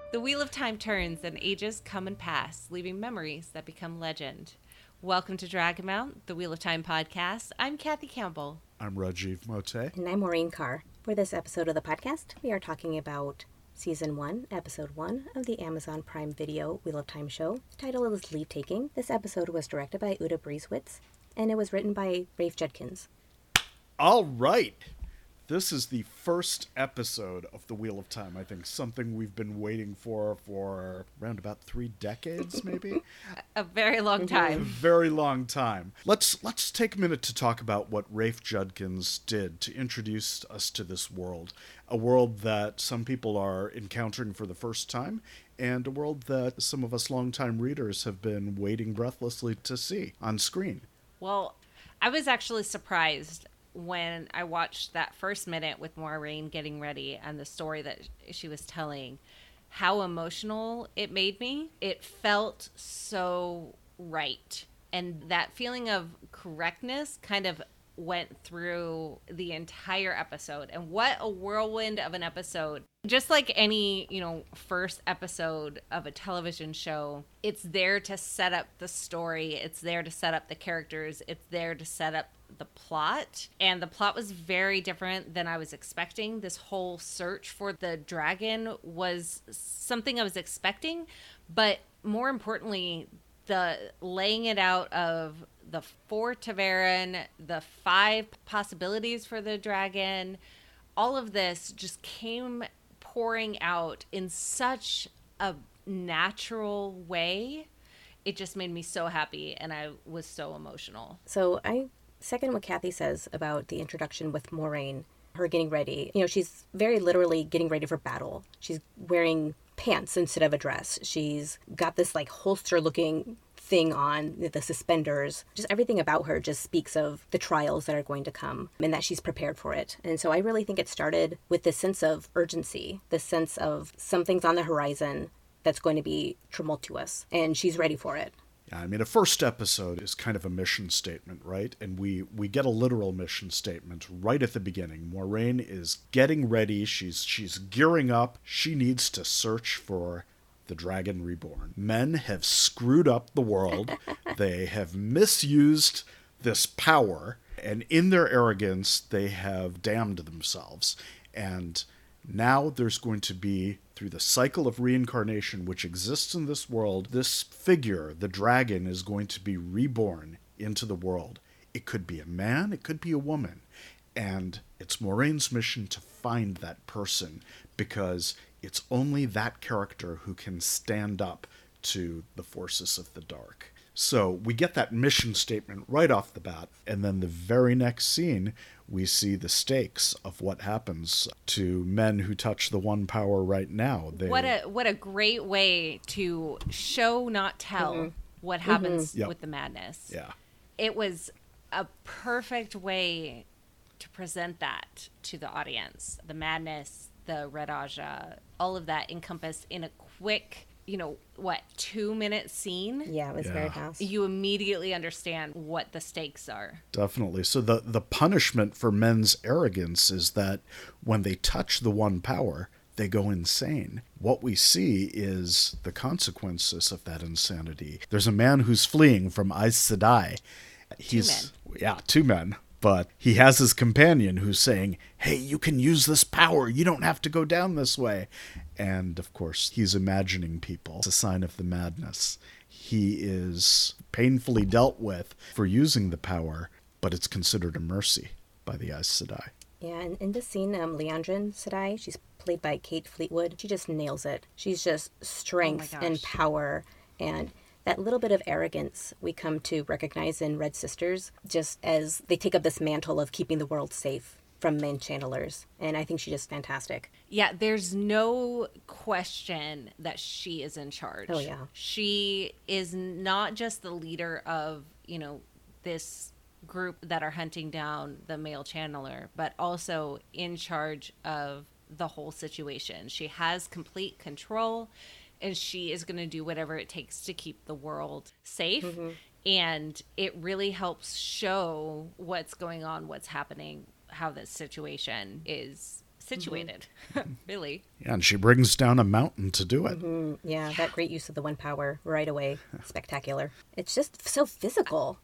The wheel of time turns and ages come and pass, leaving memories that become legend. Welcome to Dragonmount, the Wheel of Time podcast. I'm Kathy Campbell. I'm Rajiv Mote. And I'm Maureen Carr. For this episode of the podcast, we are talking about Season 1, Episode 1 of the Amazon Prime Video Wheel of Time show. The title is Leave Taking. This episode was directed by Uta Brieswitz, and it was written by Rafe Judkins. All right. This is the first episode of the Wheel of Time. I think something we've been waiting for around about 3 decades, maybe? A very long A time. very long time. Let's take a minute to talk about what Rafe Judkins did to introduce us to this world. A world that some people are encountering for the first time, and a world that some of us longtime readers have been waiting breathlessly to see on screen. Well, I was actually surprised when I watched that first minute with Maureen getting ready and the story that she was telling, how emotional it made me. It felt so right. And that feeling of correctness kind of went through the entire episode. And what a whirlwind of an episode. Just like any, first episode of a television show, it's there to set up the story. It's there to set up the characters. It's there to set up the plot. And the plot was very different than I was expecting. This whole search for the dragon was something I was expecting, but more importantly, the laying it out of the 4 ta'veren, the 5 possibilities for the dragon, all of this just came pouring out in such a natural way. It just made me so happy, and I was so emotional. So I second what Kathy says about the introduction with Maureen, her getting ready. She's very literally getting ready for battle. She's wearing pants instead of a dress. She's got this holster looking thing on, the suspenders. Just everything about her just speaks of the trials that are going to come and that she's prepared for it. And so I really think it started with this sense of urgency, this sense of something's on the horizon that's going to be tumultuous, and she's ready for it. Yeah, I mean, a first episode is kind of a mission statement, right? And we get a literal mission statement right at the beginning. Maureen is getting ready. She's gearing up. She needs to search for the Dragon Reborn. Men have screwed up the world. They have misused this power, and in their arrogance, they have damned themselves. And now there's going to be, through the cycle of reincarnation which exists in this world, this figure, the dragon, is going to be reborn into the world. It could be a man, it could be a woman. And it's Maureen's mission to find that person, because it's only that character who can stand up to the forces of the dark. So we get that mission statement right off the bat, and then the very next scene, we see the stakes of what happens to men who touch the one power right now. What a great way to show, not tell, what happens with the madness. Yeah. It was a perfect way to present that to the audience. The madness, the Red Aja, all of that encompassed in a quick 2-minute scene. Yeah, it was very fast. You immediately understand what the stakes are. Definitely. So the punishment for men's arrogance is that when they touch the one power, they go insane. What we see is the consequences of that insanity. There's a man who's fleeing from Aes Sedai. Two men. But he has his companion who's saying, hey, you can use this power. You don't have to go down this way. And, of course, he's imagining people. It's a sign of the madness. He is painfully dealt with for using the power, but it's considered a mercy by the Aes Sedai. Yeah, and in this scene, Liandrin Sedai, she's played by Kate Fleetwood. She just nails it. She's just strength and power, and that little bit of arrogance we come to recognize in Red Sisters, just as they take up this mantle of keeping the world safe from men channelers. And I think she's just fantastic. Yeah, there's no question that she is in charge. Oh, yeah. She is not just the leader of, this group that are hunting down the male channeler, but also in charge of the whole situation. She has complete control, and she is going to do whatever it takes to keep the world safe. Mm-hmm. And it really helps show what's going on, what's happening, how this situation is situated, really. Yeah, and she brings down a mountain to do it. Yeah, that great use of the one power right away. Spectacular. It's just so physical.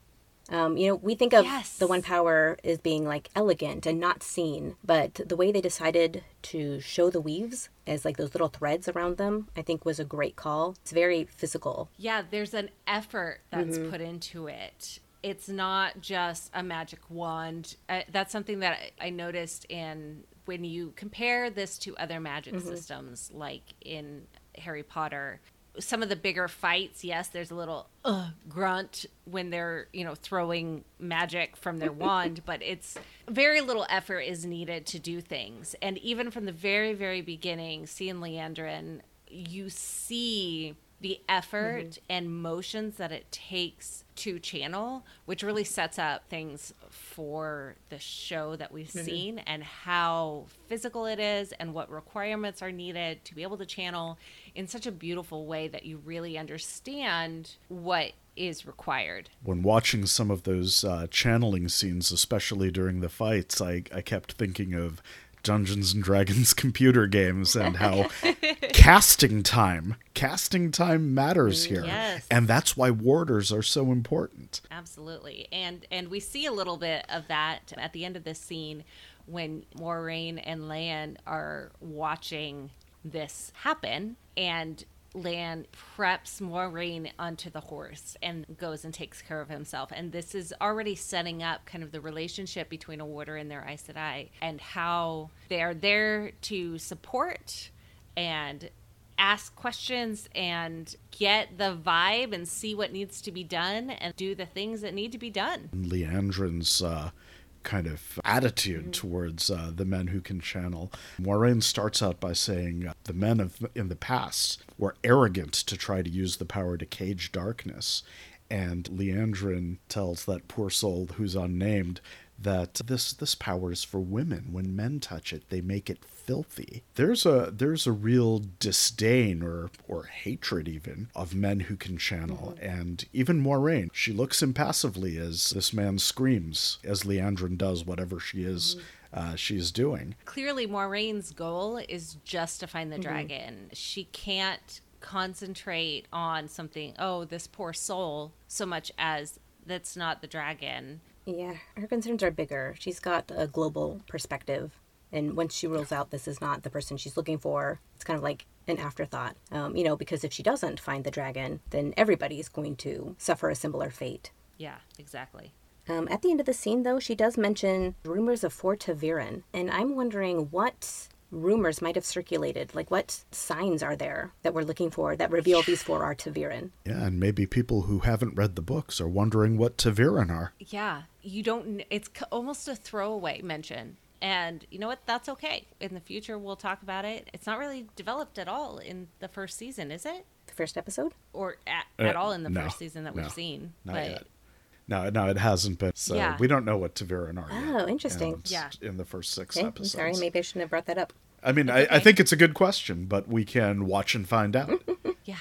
We think of Yes. the one power as being like elegant and not seen, but the way they decided to show the weaves as like those little threads around them, I think was a great call. It's very physical. Yeah, there's an effort that's put into it. It's not just a magic wand. That's something that I noticed when you compare this to other magic systems, like in Harry Potter. Some of the bigger fights, yes, there's a little grunt when they're, throwing magic from their wand, but it's very little effort is needed to do things. And even from the very, very beginning, seeing Leandrin, you see the effort and motions that it takes to channel, which really sets up things for the show that we've seen and how physical it is and what requirements are needed to be able to channel in such a beautiful way that you really understand what is required. When watching some of those channeling scenes, especially during the fights, I kept thinking of Dungeons and Dragons computer games and how casting time matters here. Yes. And that's why warders are so important. Absolutely. And we see a little bit of that at the end of this scene when Moiraine and Lan are watching this happen, and Lan preps Moiraine onto the horse and goes and takes care of himself. And this is already setting up kind of the relationship between a warder and their Aes Sedai and how they are there to support and ask questions and get the vibe and see what needs to be done and do the things that need to be done. Leandrin's kind of attitude towards the men who can channel. Moiraine starts out by saying the men in the past were arrogant to try to use the power to cage darkness. And Leandrin tells that poor soul who's unnamed that this power is for women. When men touch it, they make it filthy. There's a real disdain or hatred even of men who can channel. And even Moiraine, she looks impassively as this man screams as Leandrin does whatever she's doing. Clearly, Moiraine's goal is just to find the dragon. She can't concentrate on something, this poor soul, so much as that's not the dragon. Yeah, her concerns are bigger. She's got a global perspective. And once she rules out this is not the person she's looking for, it's kind of like an afterthought. Because if she doesn't find the dragon, then everybody's going to suffer a similar fate. Yeah, exactly. At the end of the scene, though, she does mention rumors of 4 ta'veren. And I'm wondering what rumors might have circulated. Like, what signs are there that we're looking for that reveal these 4 are ta'veren? Yeah, and maybe people who haven't read the books are wondering what ta'veren are. Yeah, it's almost a throwaway mention. And you know what? That's okay. In the future, we'll talk about it. It's not really developed at all in the first season, is it? The first episode? Or at all in the no, first season that we've seen. Not yet. No, it hasn't been. So Yeah. we don't know what ta'veren are yet. Oh, interesting. Yeah. In the first 6 Okay, I'm episodes. sorry, maybe I shouldn't have brought that up. I mean, I think it's a good question, but we can watch and find out. Yeah.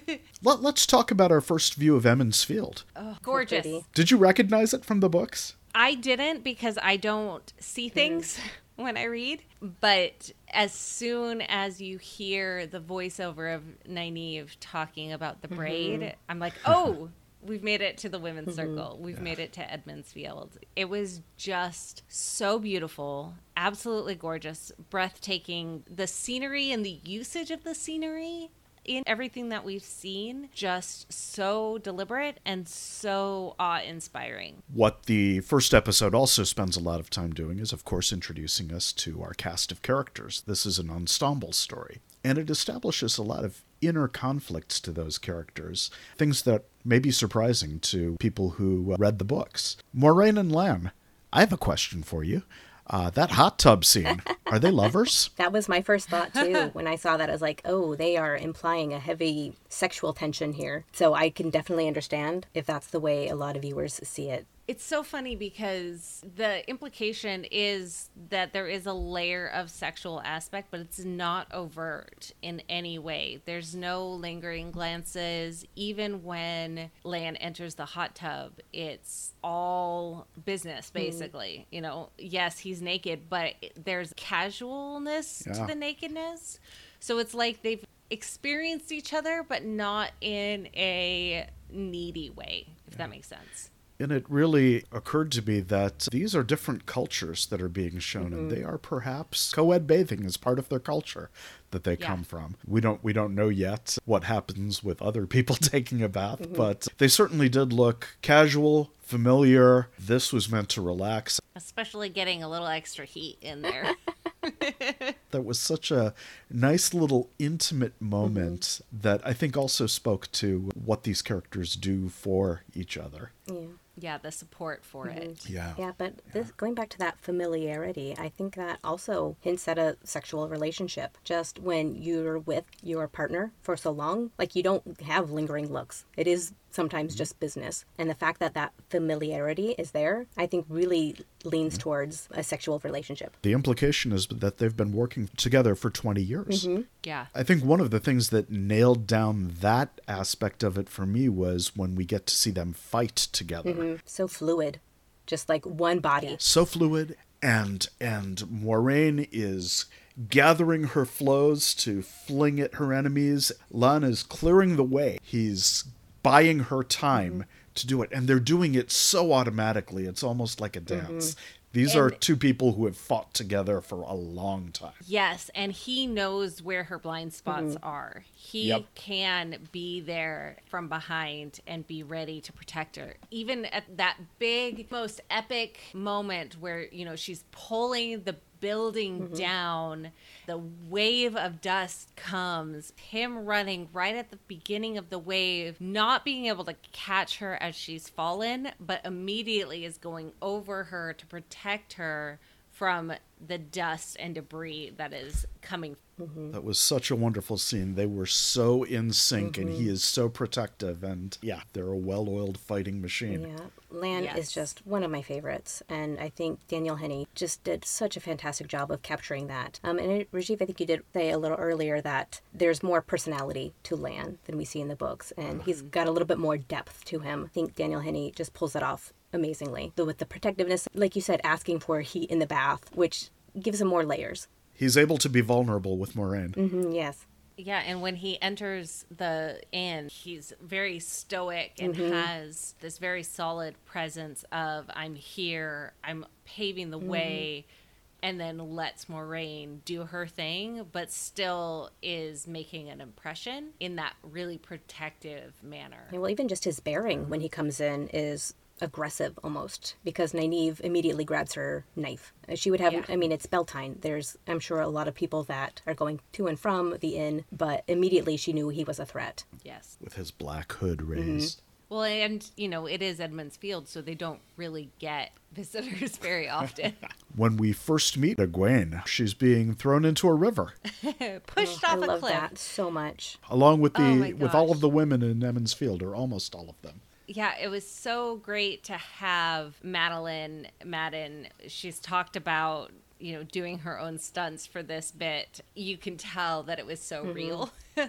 Let's talk about our first view of Emond's Field. Oh, gorgeous. pretty. Did you recognize it from the books? I didn't because I don't see things when I read. But as soon as you hear the voiceover of Nynaeve talking about the braid, I'm like, oh, we've made it to the women's circle. We've made it to Edmund's Field. It was just so beautiful, absolutely gorgeous, breathtaking. The scenery and the usage of the scenery in everything that we've seen, just so deliberate and so awe-inspiring. What the first episode also spends a lot of time doing is, of course, introducing us to our cast of characters. This is an ensemble story, and it establishes a lot of inner conflicts to those characters, things that may be surprising to people who read the books. Moiraine and Lan, I have a question for you. That hot tub scene, are they lovers? That was my first thought, too. When I saw that, I was like, oh, they are implying a heavy sexual tension here. So I can definitely understand if that's the way a lot of viewers see it. It's so funny because the implication is that there is a layer of sexual aspect, but it's not overt in any way. There's no lingering glances. Even when Lan enters the hot tub, it's all business, basically. You know, yes, he's naked, but there's casualness to the nakedness. So it's like they've experienced each other, but not in a needy way, if that makes sense. And it really occurred to me that these are different cultures that are being shown, and they are perhaps co-ed bathing as part of their culture that they come from. We don't know yet what happens with other people taking a bath, but they certainly did look casual, familiar. This was meant to relax. Especially getting a little extra heat in there. That was such a nice little intimate moment that I think also spoke to what these characters do for each other. Yeah, the support for it. Yeah, but this, going back to that familiarity, I think that also hints at a sexual relationship. Just when you're with your partner for so long, like you don't have lingering looks. It is sometimes just business. And the fact that that familiarity is there, I think really leans towards a sexual relationship. The implication is that they've been working together for 20 years. Yeah. I think one of the things that nailed down that aspect of it for me was when we get to see them fight together. So fluid, just like one body. So fluid, and Moiraine is gathering her flows to fling at her enemies. Lan is clearing the way. He's buying her time to do it, and they're doing it so automatically. It's almost like a dance. These are two people who have fought together for a long time. Yes, and he knows where her blind spots are. He can be there from behind and be ready to protect her. Even at that big, most epic moment where, you know, she's pulling the building down, the wave of dust comes, him running right at the beginning of the wave, not being able to catch her as she's fallen, but immediately is going over her to protect her from the dust and debris that is coming. That was such a wonderful scene. They were so in sync, and he is so protective, and they're a well-oiled fighting machine. Yeah, Lan is just one of my favorites, and I think Daniel Henney just did such a fantastic job of capturing that. And Rajiv, I think you did say a little earlier that there's more personality to Lan than we see in the books, and he's got a little bit more depth to him. I think Daniel Henney just pulls that off amazingly. Though with the protectiveness, like you said, asking for heat in the bath, which gives him more layers. He's able to be vulnerable with Moiraine. Yes. Yeah, and when he enters the inn, he's very stoic and has this very solid presence of, I'm here, I'm paving the way, and then lets Moiraine do her thing, but still is making an impression in that really protective manner. Yeah, well, even just his bearing when he comes in is aggressive almost, because Nynaeve immediately grabs her knife. She would have, I mean, it's Beltane. There's, I'm sure, a lot of people that are going to and from the inn, but immediately she knew he was a threat. Yes. With his black hood raised. Well, and, you know, it is Edmund's Field, so they don't really get visitors very often. When we first meet Egwene, she's being thrown into a river. Pushed off a cliff. I love that so much. Along with Oh with all of the women in Emond's Field, or almost all of them. Yeah, it was so great to have Madeline Madden. She's talked about, you know, doing her own stunts for this bit. You can tell that it was so real.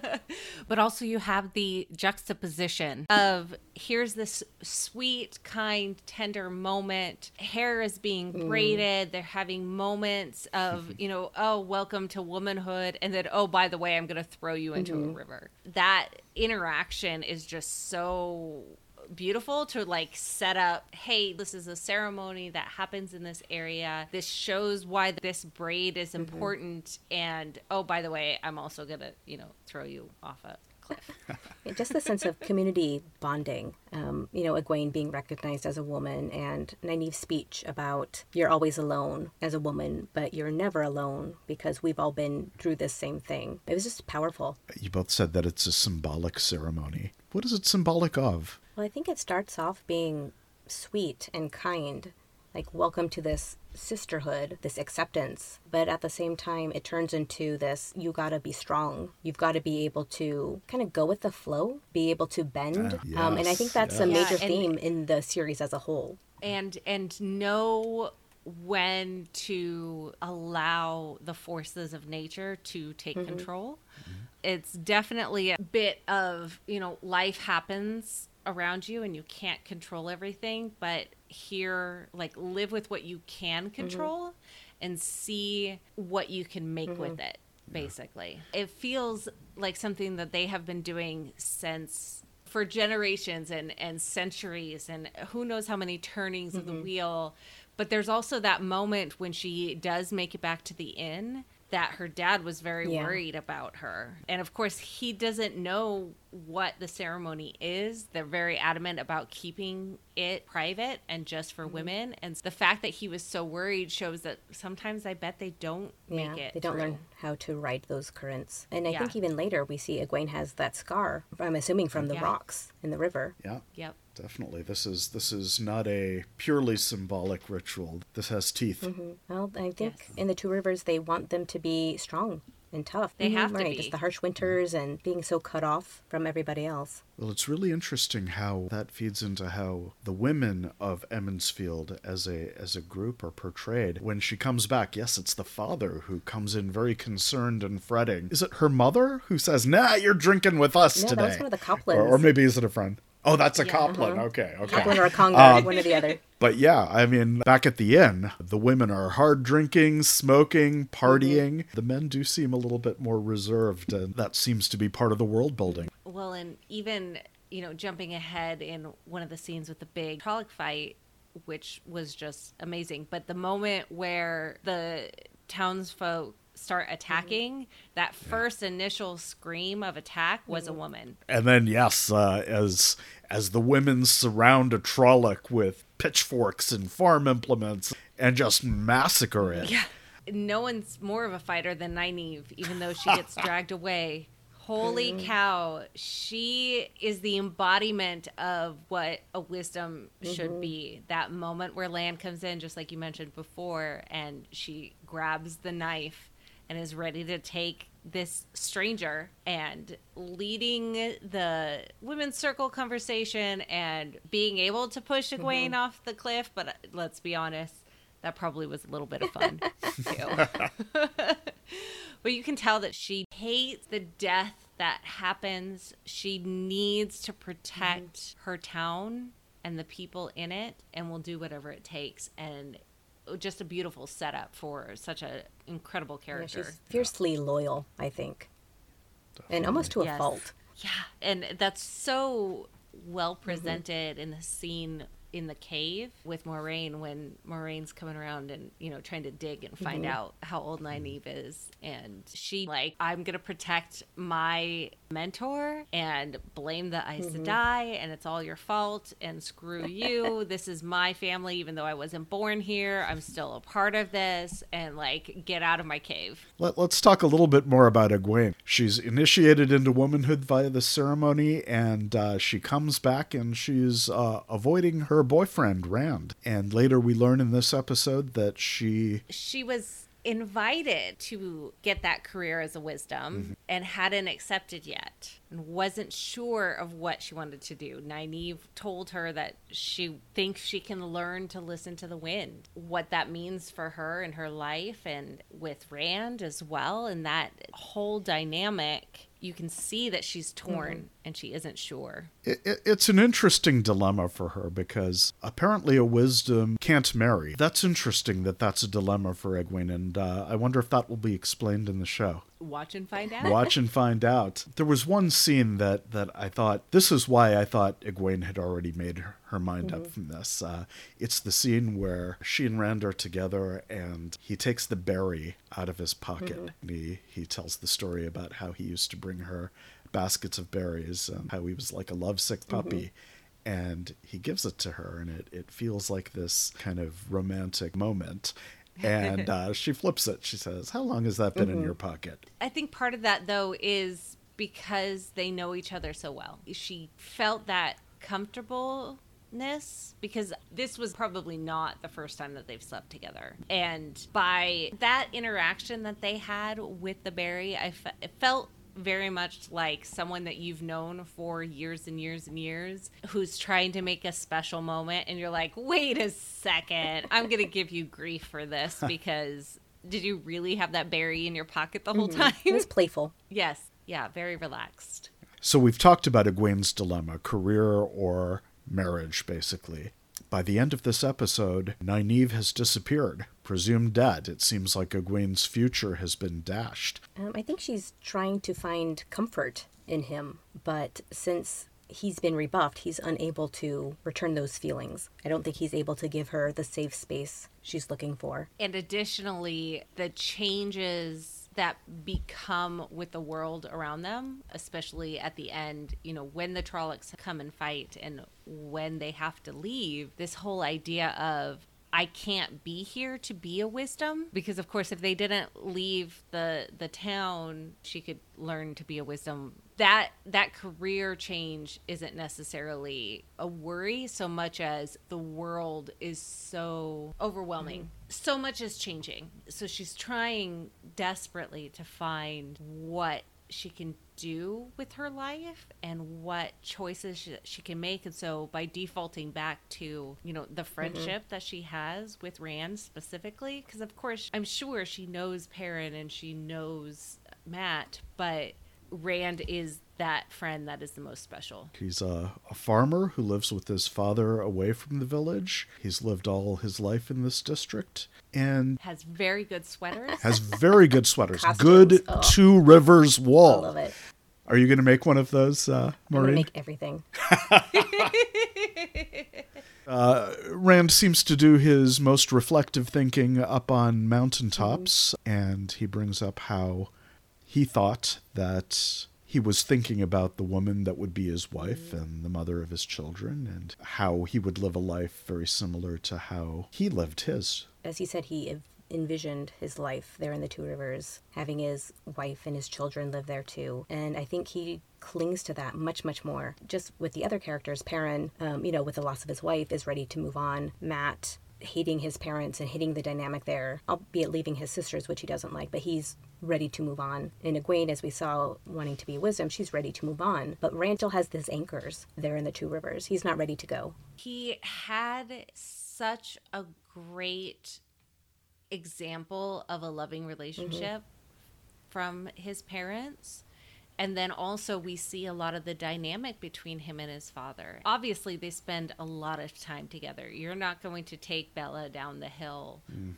But also you have the juxtaposition of, here's this sweet, kind, tender moment. Hair is being braided. They're having moments of, you know, oh, welcome to womanhood. And then, oh, by the way, I'm going to throw you into a river. That interaction is just so beautiful to like set up, hey, this is a ceremony that happens in this area. This shows why this braid is important. And, oh, by the way, I'm also going to, you know, throw you off a cliff. Just the sense of community bonding. You know, Egwene being recognized as a woman, and Nynaeve's speech about you're always alone as a woman, but you're never alone because we've all been through this same thing. It was just powerful. You both said that it's a symbolic ceremony. What is it symbolic of? Well, I think it starts off being sweet and kind, like welcome to this sisterhood, this acceptance. But at the same time, it turns into this, you gotta be strong. You've got to be able to kind of go with the flow, be able to bend. And I think that's a major theme in the series as a whole. and know when to allow the forces of nature to take control. It's definitely a bit of, life happens around you and you can't control everything, but here, live with what you can control and see what you can make with it, basically. It feels like something that they have been doing for generations and centuries, and who knows how many turnings of the wheel. But there's also that moment when she does make it back to the inn that her dad was very worried about her. And of course, he doesn't know what the ceremony is. They're very adamant about keeping it private and just for women. And the fact that he was so worried shows that sometimes I bet they don't make it. They don't learn how to ride those currents. And I think even later we see Egwene has that scar, I'm assuming from the rocks in the river. Yeah. Yep. Definitely. This is not a purely symbolic ritual. This has teeth. Well, I think in the Two Rivers they want them to be strong and tough. They have to right. be. Just the harsh winters and being so cut off from everybody else. Well, it's really interesting how that feeds into how the women of Emmonsfield as a group are portrayed. When she comes back, yes, it's the father who comes in very concerned and fretting. Is it her mother who says, "Nah, you're drinking with us today"? That was one of the Coplans. Or maybe is it a friend? Oh, that's a Copland. Okay. Copland or a Congar, one or the other. But yeah, I mean, back at the inn, the women are hard drinking, smoking, partying. The men do seem a little bit more reserved, and that seems to be part of the world building. Well, and even, jumping ahead in one of the scenes with the big Trolloc fight, which was just amazing. But the moment where the townsfolk start attacking, that first initial scream of attack was a woman. And then, yes, as the women surround a Trolloc with pitchforks and farm implements and just massacre it. Yeah. No one's more of a fighter than Nynaeve, even though she gets dragged away. Holy cow. She is the embodiment of what a wisdom should be. That moment where Lan comes in, just like you mentioned before, and she grabs the knife and is ready to take this stranger, and leading the women's circle conversation and being able to push Egwene off the cliff. But let's be honest, that probably was a little bit of fun too. But you can tell that she hates the death that happens. She needs to protect her town and the people in it, and will do whatever it takes. And just a beautiful setup for such an incredible character. Yeah, she's fiercely loyal, I think. Definitely. And almost to a fault. Yeah, and that's so well presented in the scene in the cave with Moiraine, when Moraine's coming around and, trying to dig and find out how old Nynaeve is. And she, I'm going to protect my mentor and blame the Aes Sedai, and it's all your fault, and screw you. This is my family, even though I wasn't born here. I'm still a part of this, and, get out of my cave. Let's talk a little bit more about Egwene. She's initiated into womanhood via the ceremony, and she comes back and she's avoiding her boyfriend, Rand. And later we learn in this episode that she was invited to get that career as a wisdom and hadn't accepted yet and wasn't sure of what she wanted to do. Nynaeve told her that she thinks she can learn to listen to the wind, what that means for her and her life, and with Rand as well. And that whole dynamic, you can see that she's torn and she isn't sure. It's an interesting dilemma for her, because apparently a wisdom can't marry. That's interesting that that's a dilemma for Egwene, and I wonder if that will be explained in the show. Watch and find out. Watch and find out. There was one scene that I thought, this is why I thought Egwene had already made her mind up from this. It's the scene where she and Rand are together, and he takes the berry out of his pocket. And he tells the story about how he used to bring her baskets of berries, and how he was like a lovesick puppy. And he gives it to her, and it feels like this kind of romantic moment. And she flips it. She says, "How long has that been in your pocket?" I think part of that, though, is because they know each other so well. She felt that comfortableness, because this was probably not the first time that they've slept together. And by that interaction that they had with the berry, it felt very much like someone that you've known for years and years and years who's trying to make a special moment, and you're like, wait a second, I'm going to give you grief for this because did you really have that berry in your pocket the whole time? It was playful. Yes. Yeah, very relaxed. So we've talked about Egwene's dilemma, career or marriage, basically. By the end of this episode, Nynaeve has disappeared, presumed dead. It seems like Egwene's future has been dashed. I think she's trying to find comfort in him, but since he's been rebuffed, he's unable to return those feelings. I don't think he's able to give her the safe space she's looking for. And additionally, the changes that become with the world around them, especially at the end, you know, when the Trollocs come and fight and when they have to leave, this whole idea of, I can't be here to be a wisdom, because of course if they didn't leave the town, she could learn to be a wisdom. That career change isn't necessarily a worry so much as the world is so overwhelming. So much is changing. So she's trying desperately to find what she can do with her life and what choices she can make. And so by defaulting back to, you know, the friendship that she has with Rand specifically, because of course I'm sure she knows Perrin and she knows Mat, but Rand is that friend that is the most special. He's a farmer who lives with his father away from the village. He's lived all his life in this district and has very good sweaters. Has very good sweaters. Costumes. Good Two Rivers wool. I love it. Are you going to make one of those, Maureen? I'm going to make everything. Rand seems to do his most reflective thinking up on mountaintops, and he brings up how he thought that he was thinking about the woman that would be his wife and the mother of his children, and how he would live a life very similar to how he lived his. As he said, he envisioned his life there in the Two Rivers, having his wife and his children live there too. And I think he clings to that much, much more. Just with the other characters, Perrin, with the loss of his wife, is ready to move on. Mat, hating his parents and hating the dynamic there, albeit leaving his sisters, which he doesn't like, but he's ready to move on. And Egwene, as we saw, wanting to be wisdom, she's ready to move on. But Rand still has his anchors there in the Two Rivers. He's not ready to go. He had such a great example of a loving relationship from his parents. And then also we see a lot of the dynamic between him and his father. Obviously, they spend a lot of time together. You're not going to take Bella down the hill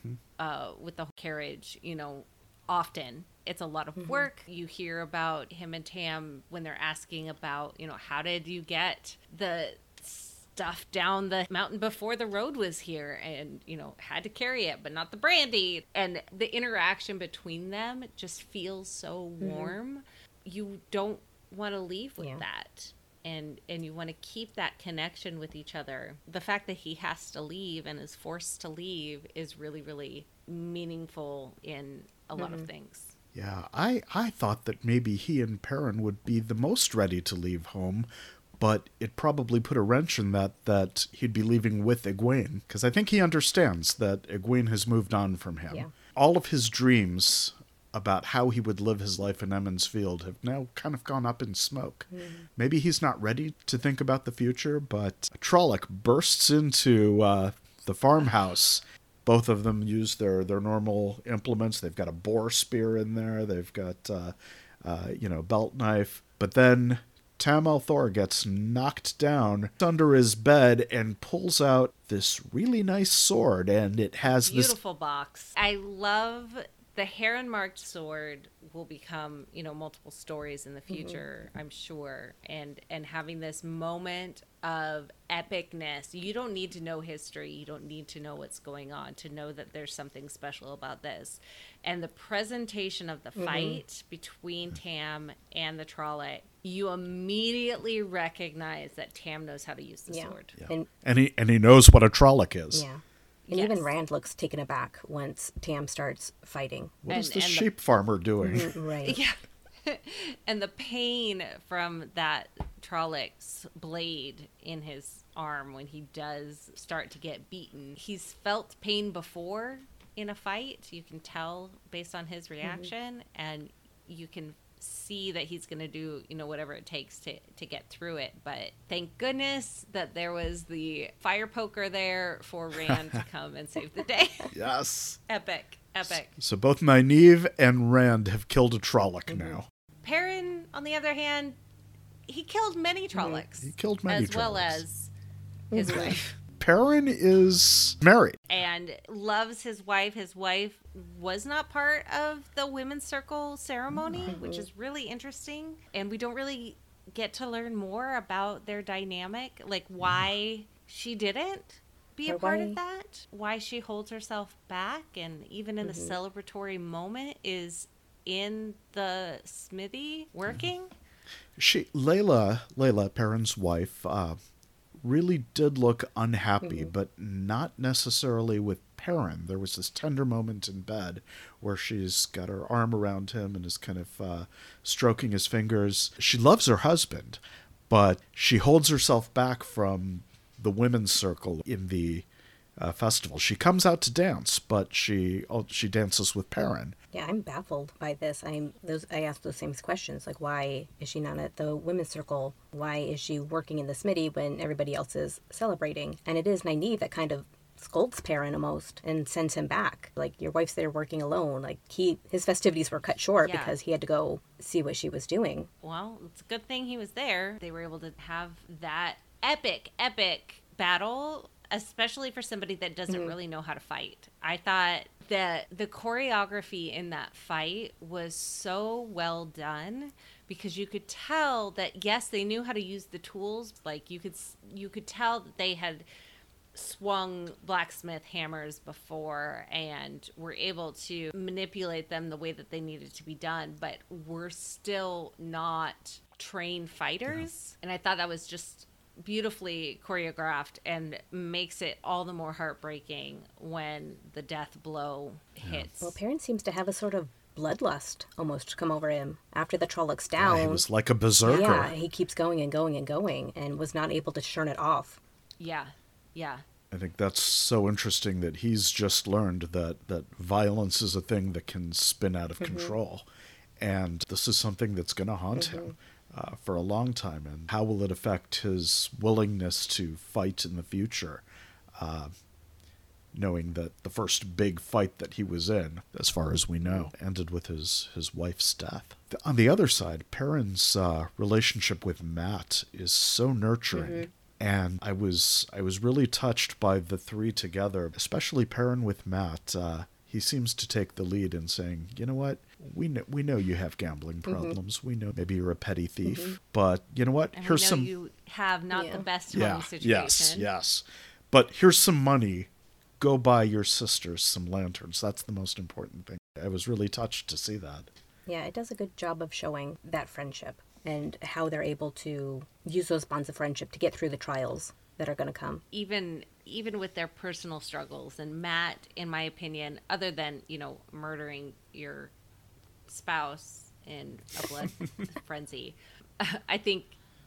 with the carriage, often. It's a lot of work. You hear about him and Tam when they're asking about, how did you get the stuff down the mountain before the road was here, and had to carry it but not the brandy, and the interaction between them just feels so warm. You don't want to leave with that, and you want to keep that connection with each other. The fact that he has to leave and is forced to leave is really, really meaningful in a lot of things. Yeah, I thought that maybe he and Perrin would be the most ready to leave home, but it probably put a wrench in that he'd be leaving with Egwene, because I think he understands that Egwene has moved on from him. Yeah. All of his dreams about how he would live his life in Emond's Field have now kind of gone up in smoke. Maybe he's not ready to think about the future, but Trolloc bursts into the farmhouse. Both of them use their normal implements. They've got a boar spear in there. They've got, belt knife. But then Tam al'Thor gets knocked down under his bed and pulls out this really nice sword, and it has beautiful box. I love the heron-marked sword. Will become, multiple stories in the future, I'm sure. And having this moment of epicness. You don't need to know history. You don't need to know what's going on to know that there's something special about this. And the presentation of the fight between Tam and the Trolloc, you immediately recognize that Tam knows how to use the sword. Yeah. And he knows what a Trolloc is. Yeah. And even Rand looks taken aback once Tam starts fighting. What is the sheep farmer doing? Right. Yeah. And the pain from that Trolloc's blade in his arm when he does start to get beaten. He's felt pain before in a fight. You can tell based on his reaction, and you can see that he's going to do, whatever it takes to get through it. But thank goodness that there was the fire poker there for Rand to come and save the day. Yes. Epic. So both Nynaeve and Rand have killed a Trolloc now. Perrin, on the other hand, he killed many Trollocs. He killed many as well as his wife. Perrin is married. And loves his wife. His wife was not part of the women's circle ceremony, which is really interesting. And we don't really get to learn more about their dynamic, like why she didn't be a part of that, why she holds herself back, and even in the celebratory moment is in the smithy working. Layla, Perrin's wife, really did look unhappy, but not necessarily with Perrin. There was this tender moment in bed where she's got her arm around him and is kind of stroking his fingers. She loves her husband, but she holds herself back from the women's circle in the festival. She comes out to dance, but she dances with Perrin. Yeah, I'm baffled by this. I asked those same questions, like why is she not at the women's circle? Why is she working in the smithy when everybody else is celebrating? And it is Nynaeve that kind of scolds Perrin almost and sends him back. Like, your wife's there working alone. Like, his festivities were cut short because he had to go see what she was doing. Well, it's a good thing he was there. They were able to have that epic battle, especially for somebody that doesn't really know how to fight. I thought that the choreography in that fight was so well done, because you could tell that, yes, they knew how to use the tools. Like, you could tell that they had swung blacksmith hammers before and were able to manipulate them the way that they needed to be done, but were still not trained fighters. Yeah. And I thought that was just beautifully choreographed and makes it all the more heartbreaking when the death blow hits. Well, Perrin seems to have a sort of bloodlust almost come over him after the Trollocs down. He was like a berserker. Yeah, he keeps going and going and going and was not able to turn it off. Yeah. I think that's so interesting that he's just learned that violence is a thing that can spin out of control. And this is something that's going to haunt him for a long time. And how will it affect his willingness to fight in the future? Knowing that the first big fight that he was in, as far as we know, ended with his wife's death. On the other side, Perrin's relationship with Mat is so nurturing. And I was really touched by the three together, especially Perrin with Mat. He seems to take the lead in saying, you know what, we know you have gambling problems. We know maybe you're a petty thief, but you know what? And here's some. You have not the best home situation. Yes. But here's some money. Go buy your sisters some lanterns. That's the most important thing. I was really touched to see that. Yeah, it does a good job of showing that friendship and how they're able to use those bonds of friendship to get through the trials that are going to come. Even with their personal struggles. And Mat, in my opinion, other than, murdering your spouse in a blood frenzy, I think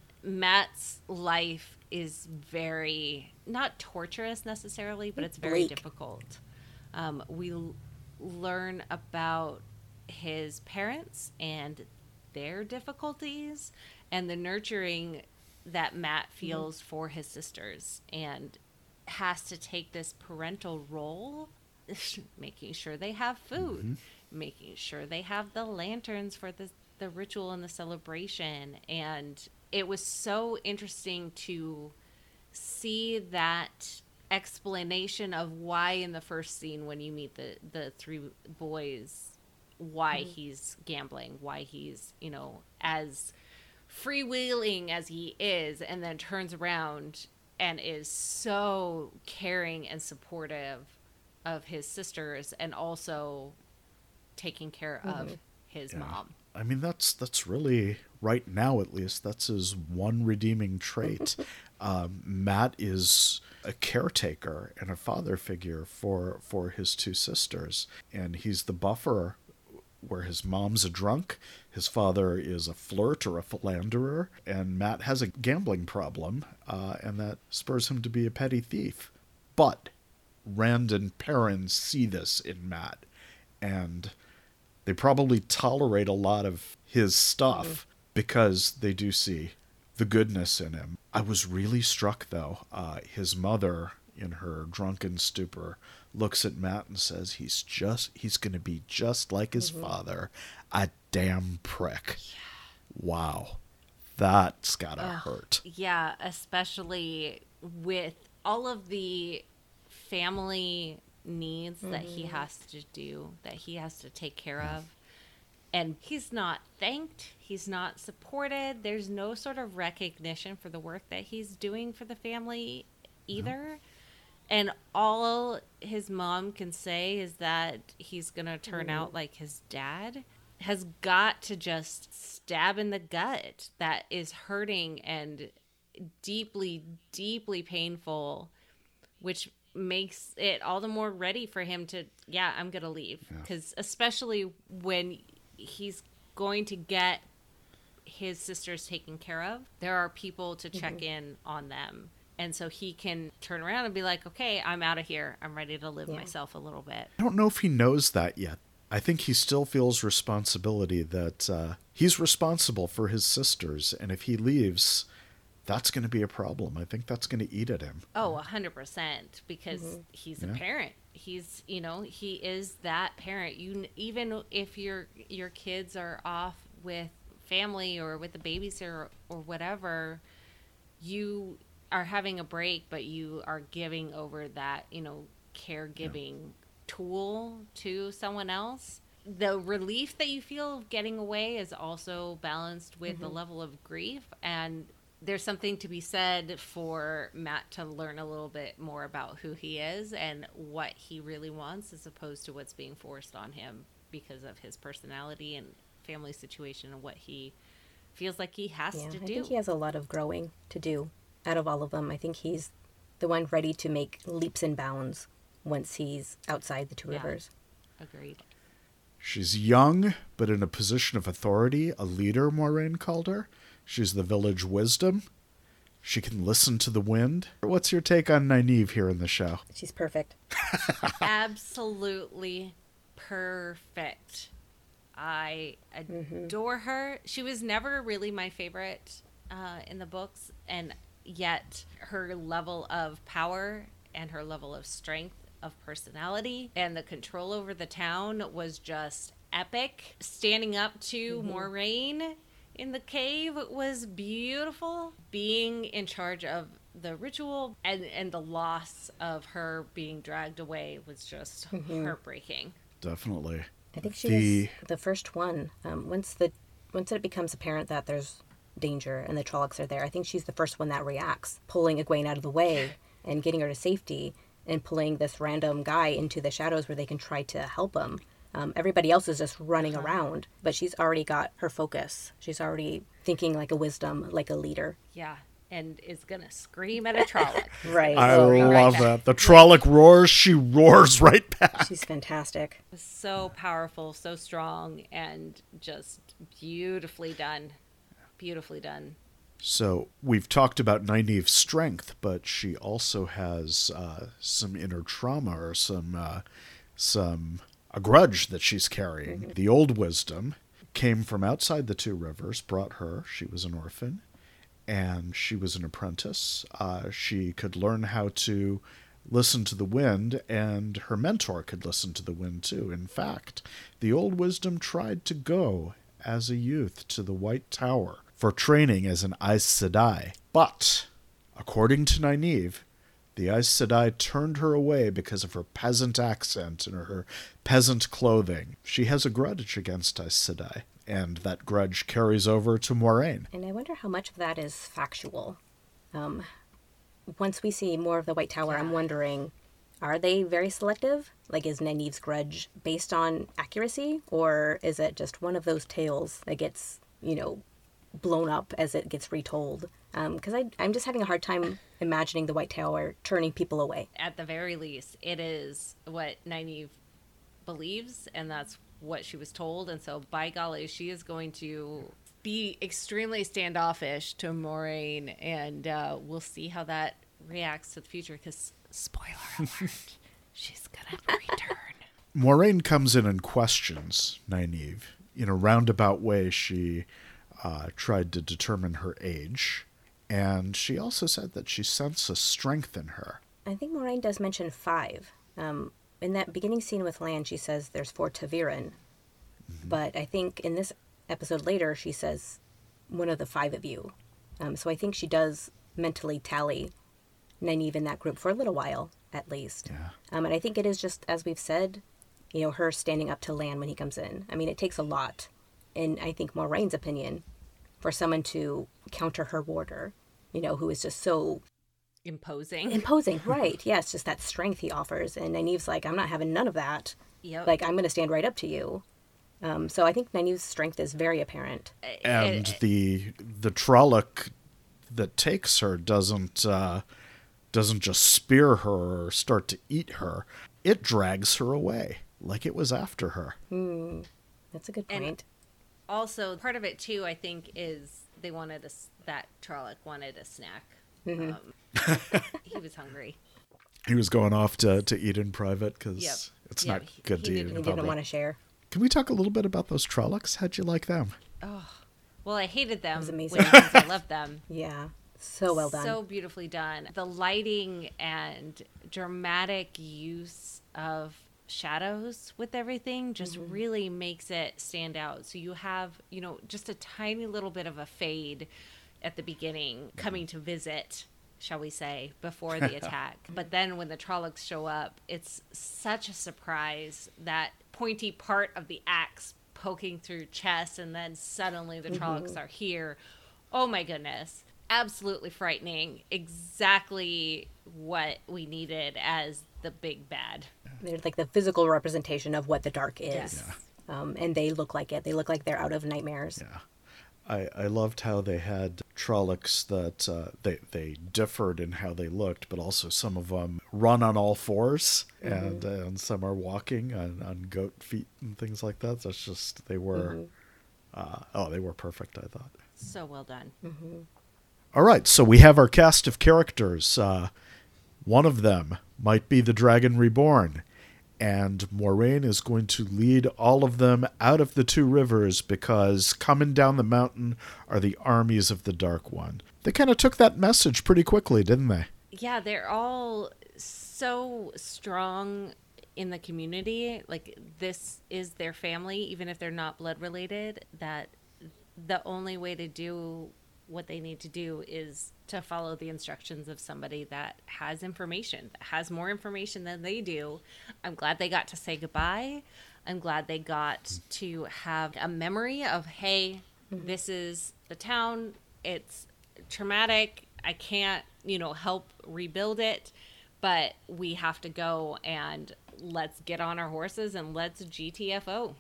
Mat's life is very, not torturous necessarily, but it's very difficult. We learn about his parents and their difficulties and the nurturing that Mat feels for his sisters, and has to take this parental role, making sure they have food, making sure they have the lanterns for the ritual and the celebration. And it was so interesting to see that explanation of why in the first scene when you meet the three boys, why he's gambling, why he's, as freewheeling as he is, and then turns around and is so caring and supportive of his sisters, and also taking care of his mom. I mean, that's really, right now at least, that's his one redeeming trait. Mat is a caretaker and a father figure for his two sisters, and he's the buffer where his mom's a drunk, his father is a flirt or a philanderer, and Mat has a gambling problem, and that spurs him to be a petty thief. But Rand and Perrin see this in Mat, and They probably tolerate a lot of his stuff because they do see the goodness in him. I was really struck, though. His mother, in her drunken stupor, looks at Matt and says, he's going to be just like his father, a damn prick. Yeah. Wow. That's gotta hurt. Yeah, especially with all of the family needs that he has to do, that he has to take care of. And he's not thanked. He's not supported. There's no sort of recognition for the work that he's doing for the family either. And all his mom can say is that he's going to turn out like his dad. Has got to just stab in the gut. That is hurting and deeply, deeply painful, which makes it all the more ready for him to, I'm going to leave. Because especially when he's going to get his sisters taken care of, there are people to check in on them. And so he can turn around and be like, okay, I'm out of here. I'm ready to live myself a little bit. I don't know if he knows that yet. I think he still feels responsibility, that he's responsible for his sisters. And if he leaves, that's going to be a problem. I think that's going to eat at him. Oh, 100%, because he's a parent. He's, he is that parent. Even if your kids are off with family or with the babysitter or whatever, you are having a break, but you are giving over that, caregiving tool to someone else. The relief that you feel of getting away is also balanced with the level of grief, and there's something to be said for Matt to learn a little bit more about who he is and what he really wants, as opposed to what's being forced on him because of his personality and family situation and what he feels like he has to do. I think he has a lot of growing to do. Out of all of them, I think he's the one ready to make leaps and bounds once he's outside the Two Rivers. Agreed. She's young, but in a position of authority, a leader, Moiraine called her. She's the village wisdom. She can listen to the wind. What's your take on Nynaeve here in the show? She's perfect. Absolutely perfect. I adore her. She was never really my favorite in the books, and yet her level of power and her level of strength, of personality, and the control over the town was just epic. Standing up to Moiraine in the cave was beautiful. Being in charge of the ritual and the loss of her being dragged away was just heartbreaking. Definitely. I think she is the first one. Once it becomes apparent that there's danger and the Trollocs are there, I think she's the first one that reacts, pulling Egwene out of the way and getting her to safety, and pulling this random guy into the shadows where they can try to help him. Everybody else is just running around, but she's already got her focus. She's already thinking like a wisdom, like a leader. Yeah, and is going to scream at a Trolloc. Right. I love that. The Trolloc roars, she roars right back. She's fantastic. So powerful, so strong, and just beautifully done. Beautifully done. So we've talked about Nynaeve's strength, but she also has some inner trauma, or a grudge that she's carrying. The old wisdom came from outside the Two Rivers, brought her. She was an orphan, and she was an apprentice. She could learn how to listen to the wind, and her mentor could listen to the wind too. In fact, the old wisdom tried to go as a youth to the White Tower for training as an Aes Sedai. But, according to Nynaeve, the Aes Sedai turned her away because of her peasant accent and her peasant clothing. She has a grudge against Aes Sedai, and that grudge carries over to Moiraine. And I wonder how much of that is factual. Once we see more of the White Tower, I'm wondering, are they very selective? Like, is Nynaeve's grudge based on accuracy? Or is it just one of those tales that gets, blown up as it gets retold? Because I'm just having a hard time imagining the White Tower turning people away. At the very least, it is what Nynaeve believes, and that's what she was told. And so, by golly, she is going to be extremely standoffish to Moiraine, and we'll see how that reacts to the future, because, spoiler alert, she's gonna return. Moiraine comes in and questions Nynaeve. In a roundabout way, she tried to determine her age, and she also said that she senses strength in her. I think Moiraine does mention 5. In that beginning scene with Lan, she says there's 4 ta'veren. But I think in this episode later, she says one of the 5 of you. So I think she does mentally tally Nynaeve in that group for a little while, at least. Yeah. And I think it is just, as we've said, her standing up to Lan when he comes in. I mean, it takes a lot, in, I think, Moraine's opinion, for someone to counter her warder, who is just so... Imposing, right. Yeah, it's just that strength he offers. And Nynaeve's like, I'm not having none of that. Yep. Like, I'm going to stand right up to you. So I think Nynaeve's strength is very apparent. And the Trolloc that takes her doesn't just spear her or start to eat her. It drags her away like it was after her. That's a good point. And also, part of it, too, I think, is they wanted that Trolloc wanted a snack. He was hungry. He was going off to eat in private because it's not good to eat in He public. didn't want to share. Can we talk a little bit about those Trollocs? How'd you like them? Oh, well, I hated them. It was amazing. Because I loved them. Yeah, so well done. So beautifully done. The lighting and dramatic use of shadows with everything just really makes it stand out. So you have, just a tiny little bit of a fade at the beginning coming to visit, shall we say, before the attack. But then when the Trollocs show up, it's such a surprise, that pointy part of the axe poking through chest, and then suddenly the Trollocs are here. Oh my goodness. Absolutely frightening. Exactly what we needed as the big bad. They're like the physical representation of what the dark is. Yes. And they look like it. They look like they're out of nightmares. Yeah. I loved how they had Trollocs that they differed in how they looked, but also some of them run on all fours, and some are walking on goat feet and things like that. That's just, they were, they were perfect, I thought. So well done. All right, so we have our cast of characters. One of them might be the Dragon Reborn, and Moiraine is going to lead all of them out of the 2 rivers, because coming down the mountain are the armies of the Dark One. They kind of took that message pretty quickly, didn't they? Yeah, they're all so strong in the community. Like, this is their family, even if they're not blood related, that the only way to do what they need to do is to follow the instructions of somebody that has information, that has more information than they do. I'm glad they got to say goodbye. I'm glad they got to have a memory of, hey, this is the town. It's traumatic. I can't, help rebuild it, but we have to go, and let's get on our horses and let's GTFO.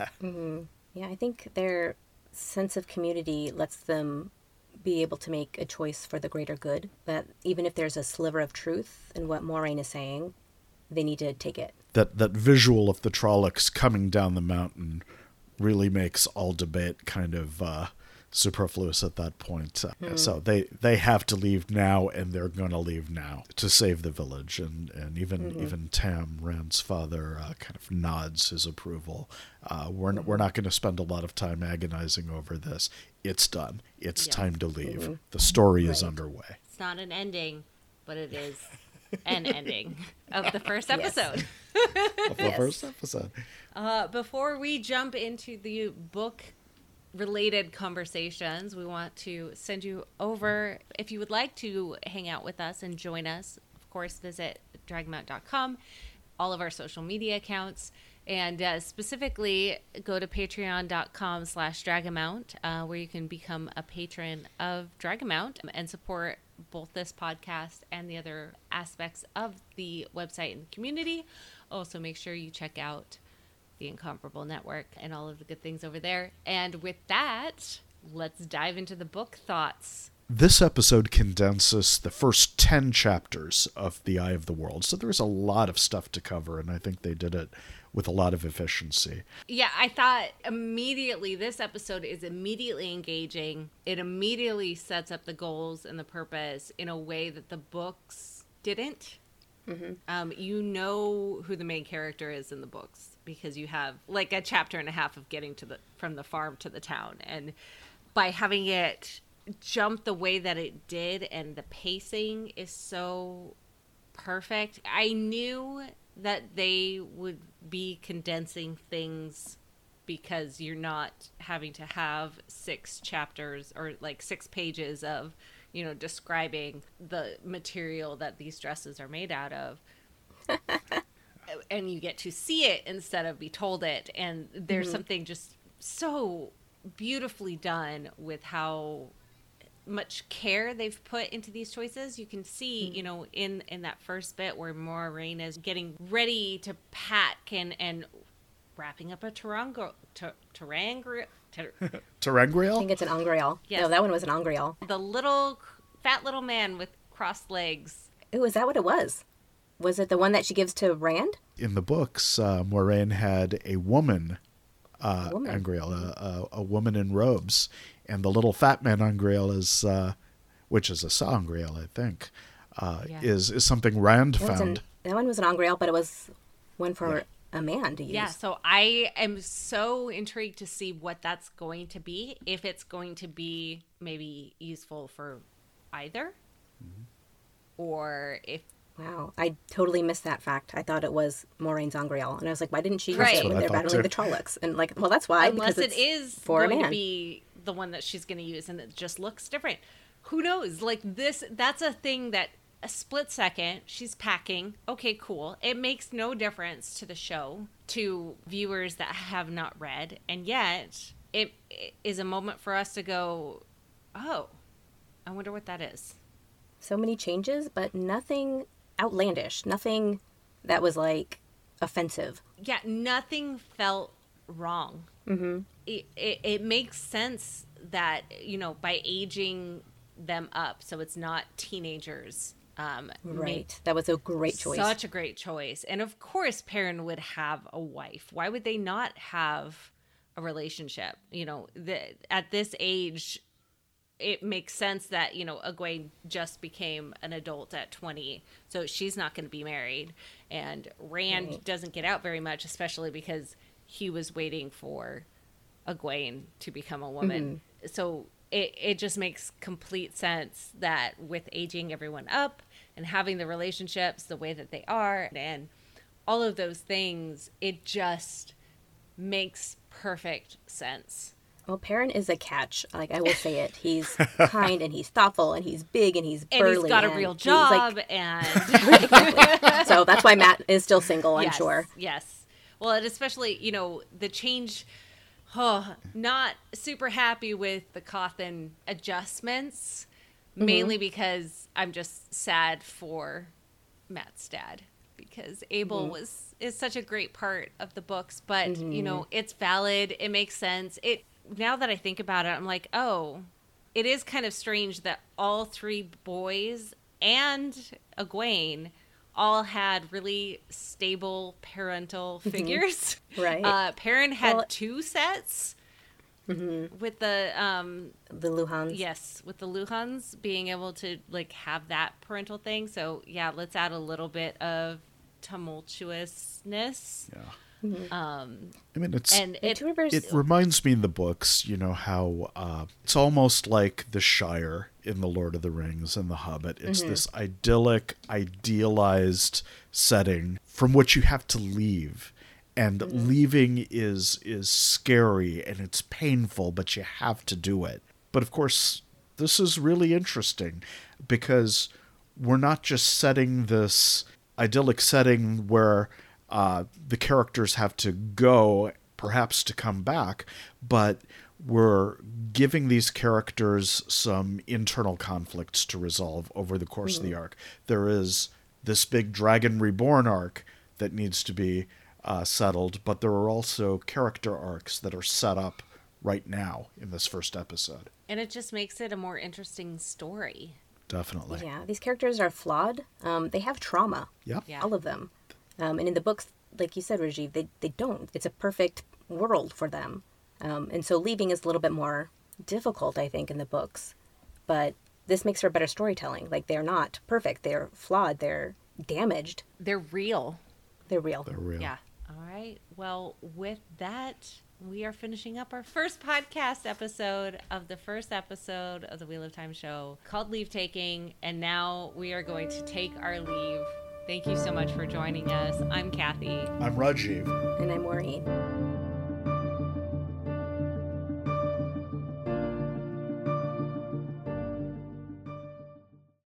Yeah, I think their sense of community lets them be able to make a choice for the greater good. That even if there's a sliver of truth in what Moiraine is saying, they need to take it. That visual of the Trollocs coming down the mountain really makes all debate kind of superfluous at that point. So they have to leave now, and they're going to leave now to save the village. And even Tam, Rand's father, kind of nods his approval. We're not going to spend a lot of time agonizing over this. It's done. It's time to leave. The story is underway. It's not an ending, but it is an ending of the first episode. Of the first episode. Before we jump into the book related conversations, we want to send you over, if you would like to hang out with us and join us, of course, visit dragamount.com, all of our social media accounts, and specifically go to patreon.com/dragamount, where you can become a patron of Dragamount and support both this podcast and the other aspects of the website and community. Also, make sure you check out the Incomparable Network and all of the good things over there. And with that, let's dive into the book thoughts. This episode condenses the first 10 chapters of The Eye of the World, so there's a lot of stuff to cover, and I think they did it with a lot of efficiency. Yeah, I thought immediately this episode is immediately engaging. It immediately sets up the goals and the purpose in a way that the books didn't. You know who the main character is in the books because you have like a chapter and a half of getting from the farm to the town, and by having it jump the way that it did, and the pacing is so perfect. I knew that they would be condensing things because you're not having to have 6 chapters or like 6 pages of, describing the material that these dresses are made out of. And you get to see it instead of be told it. And there's something just so beautifully done with how much care they've put into these choices. You can see, in that first bit where Moiraine is getting ready to pack and wrapping up a terangrial. Terangrial? I think it's an angreal. Yes. No, that one was an angreal. The fat little man with crossed legs. Ooh, is that what it was? Was it the one that she gives to Rand? In the books, Moiraine had a woman angreal, a woman in robes, and the little fat man angreal is, which is a sangreal, I think, is something Rand found. That one was an angreal, but it was one for a man to use. Yeah, so I am so intrigued to see what that's going to be, if it's going to be maybe useful for either, or if... Wow, I totally missed that fact. I thought it was Moraine's angreal, and I was like, why didn't she use Right. it when they're battling the Trollocs? And like, well, that's why. Unless because it is for going a man. to be the one that she's going to use, and it just looks different. Who knows? Like that's a thing that a split second, she's packing. Okay, cool. It makes no difference to the show, to viewers that have not read. And yet, it is a moment for us to go, oh, I wonder what that is. So many changes, but nothing outlandish. Nothing that was, like, offensive. Yeah, nothing felt wrong. Mm-hmm. It makes sense that, by aging them up, so it's not teenagers. Right. That was a great choice. Such a great choice. And of course, Perrin would have a wife. Why would they not have a relationship? At this age, it makes sense that, Egwene just became an adult at 20. So she's not going to be married. And Rand doesn't get out very much, especially because he was waiting for Egwene to become a woman. So it just makes complete sense that with aging everyone up and having the relationships the way that they are and all of those things, it just makes perfect sense. Well, Perrin is a catch. Like, I will say it. He's kind and he's thoughtful and he's big and he's burly. And he's got a real job. And exactly. So that's why Matt is still single, I'm sure. Yes. Well, and especially, the change... not super happy with the Cawthon adjustments, mainly because I'm just sad for Matt's dad, because Abel is such a great part of the books, but it's valid, it makes sense. Now that I think about it, I'm like, oh, it is kind of strange that all 3 boys and Egwene all had really stable parental figures. Right. Perrin had 2 sets with the Luhans. Yes, with the Luhans being able to have that parental thing. So yeah, let's add a little bit of tumultuousness. Yeah. Mm-hmm. It reminds me in the books, how it's almost like the Shire in The Lord of the Rings and The Hobbit. It's this idyllic, idealized setting from which you have to leave. And leaving is scary and it's painful, but you have to do it. But of course, this is really interesting because we're not just setting this idyllic setting where the characters have to go, perhaps to come back, but we're giving these characters some internal conflicts to resolve over the course of the arc. There is this big Dragon Reborn arc that needs to be settled, but there are also character arcs that are set up right now in this first episode. And it just makes it a more interesting story. Definitely. Yeah, these characters are flawed. They have trauma. Yep. Yeah. All of them. And in the books, like you said, Rajiv, they don't. It's a perfect world for them. And so leaving is a little bit more difficult, I think, in the books. But this makes for better storytelling. Like, they're not perfect. They're flawed. damaged. They're real. They're real. They're real. Yeah. All right. Well, with that, we are finishing up our first podcast episode of the first episode of the Wheel of Time show called Leave Taking. And now we are going to take our leave. Thank you so much for joining us. I'm Kathy. I'm Rajiv. And I'm Maureen.